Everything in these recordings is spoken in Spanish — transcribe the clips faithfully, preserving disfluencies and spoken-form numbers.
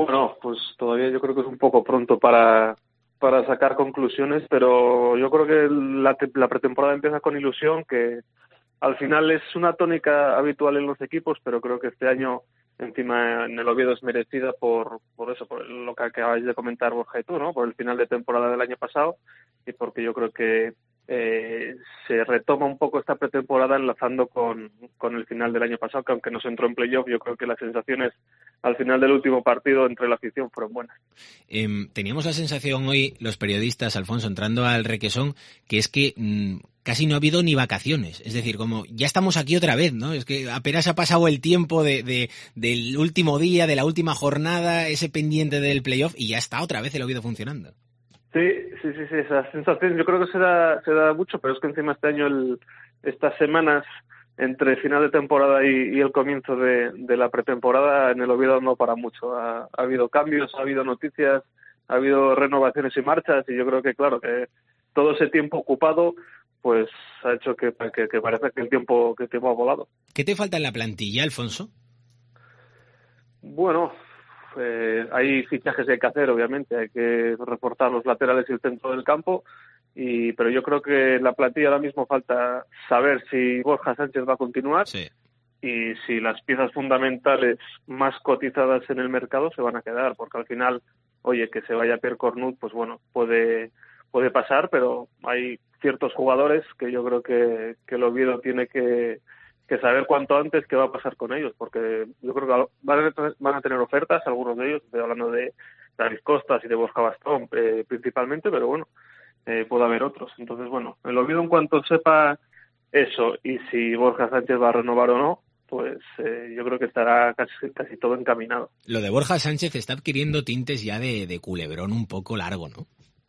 Bueno, pues todavía yo creo que es un poco pronto para, para sacar conclusiones, pero yo creo que la, la pretemporada empieza con ilusión, que al final es una tónica habitual en los equipos, pero creo que este año encima en el Oviedo es merecida por, por eso, por lo que acabáis de comentar Borja y tú, ¿no? Por el final de temporada del año pasado y porque yo creo que eh, se retoma un poco esta pretemporada enlazando con, con el final del año pasado, que aunque no se entró en playoff, yo creo que las sensaciones al final del último partido entre la afición fueron buenas. Eh, teníamos la sensación hoy, los periodistas, Alfonso, entrando al Requesón, que es que mmm, casi no ha habido ni vacaciones. Es decir, como ya estamos aquí otra vez, ¿no? Es que apenas ha pasado el tiempo de, de, del último día, de la última jornada, ese pendiente del playoff, y ya está otra vez el Oviedo funcionando. Sí, sí, sí, sí, esa sensación yo creo que se da, se da mucho, pero es que encima este año, el, estas semanas entre final de temporada y, y el comienzo de, de la pretemporada en el Oviedo no para mucho. Ha, ha habido cambios, ha habido noticias, ha habido renovaciones y marchas y yo creo que, claro, que todo ese tiempo ocupado pues ha hecho que, que, que parece que el tiempo que el tiempo ha volado. ¿Qué te falta en la plantilla, Alfonso? Bueno, eh, hay fichajes que hay que hacer, obviamente. Hay que reforzar los laterales y el centro del campo. Y, pero yo creo que en la plantilla ahora mismo falta saber si Borja Sánchez va a continuar sí. y si las piezas fundamentales más cotizadas en el mercado se van a quedar, porque al final, oye, que se vaya Pierre Cornut, pues bueno, puede puede pasar, pero hay ciertos jugadores que yo creo que, que el Oviedo tiene que, que saber cuanto antes qué va a pasar con ellos, porque yo creo que van a, van a tener ofertas, algunos de ellos, estoy hablando de David Costas y de Borja Bastón eh, principalmente, pero bueno, Eh, puede haber otros. Entonces, bueno, el Oviedo en cuanto sepa eso y si Borja Sánchez va a renovar o no, pues eh, yo creo que estará casi, casi todo encaminado. Lo de Borja Sánchez está adquiriendo tintes ya de, de culebrón un poco largo, ¿no?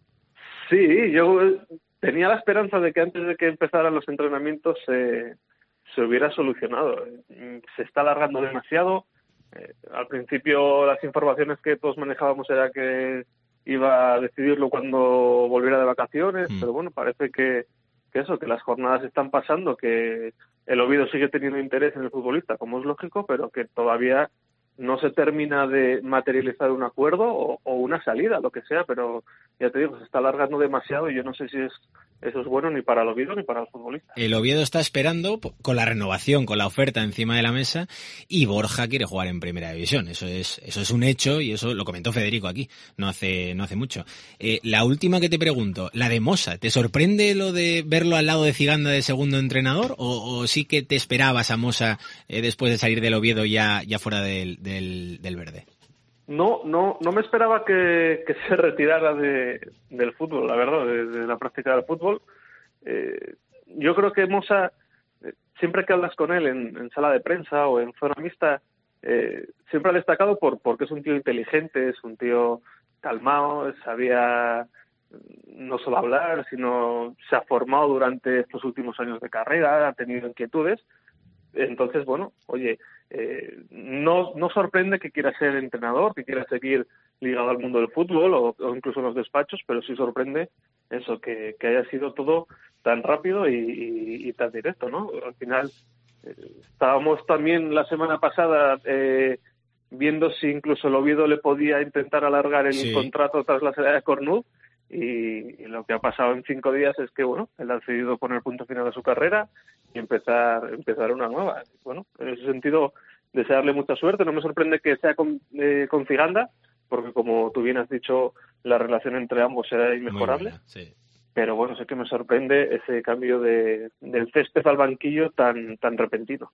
Sí, yo tenía la esperanza de que antes de que empezaran los entrenamientos eh, se hubiera solucionado. Se está alargando demasiado. Eh, al principio las informaciones que todos manejábamos era que iba a decidirlo cuando volviera de vacaciones, mm. pero bueno, parece que, que eso, que las jornadas están pasando, que el Oviedo sigue teniendo interés en el futbolista, como es lógico, pero que todavía no se termina de materializar un acuerdo o, o una salida, lo que sea, pero ya te digo, se está alargando demasiado y yo no sé si es eso es bueno ni para el Oviedo ni para el futbolista. El Oviedo está esperando con la renovación, con la oferta encima de la mesa, y Borja quiere jugar en Primera División. Eso es eso es un hecho y eso lo comentó Federico aquí, no hace no hace mucho. Eh, la última que te pregunto, la de Mosa, ¿te sorprende lo de verlo al lado de Ciganda de segundo entrenador o, o sí que te esperabas a Mosa eh, después de salir del Oviedo ya ya fuera del, del, del verde? No, no, no me esperaba que, que se retirara de, del fútbol, la verdad, de, de la práctica del fútbol. Eh, yo creo que Mosa, eh, siempre que hablas con él en, en sala de prensa o en zona mixta, eh, siempre ha destacado por porque es un tío inteligente, es un tío calmado, sabía no solo hablar, sino se ha formado durante estos últimos años de carrera, ha tenido inquietudes. Entonces, bueno, oye, eh, no, no sorprende que quiera ser entrenador, que quiera seguir ligado al mundo del fútbol o, o incluso en los despachos, pero sí sorprende eso, que, que haya sido todo tan rápido y, y, y tan directo, ¿no? Al final, eh, estábamos también la semana pasada eh, viendo si incluso el Oviedo le podía intentar alargar el sí. contrato tras la salida de Cornut, y, y lo que ha pasado en cinco días es que, bueno, él ha decidido poner punto final a su carrera y empezar empezar una nueva. Bueno, en ese sentido, desearle mucha suerte. No me sorprende que sea con, eh, con Ciganda, porque como tú bien has dicho, la relación entre ambos será inmejorable. Buena, sí. Pero bueno, sé que me sorprende ese cambio de del césped al banquillo tan tan repentino.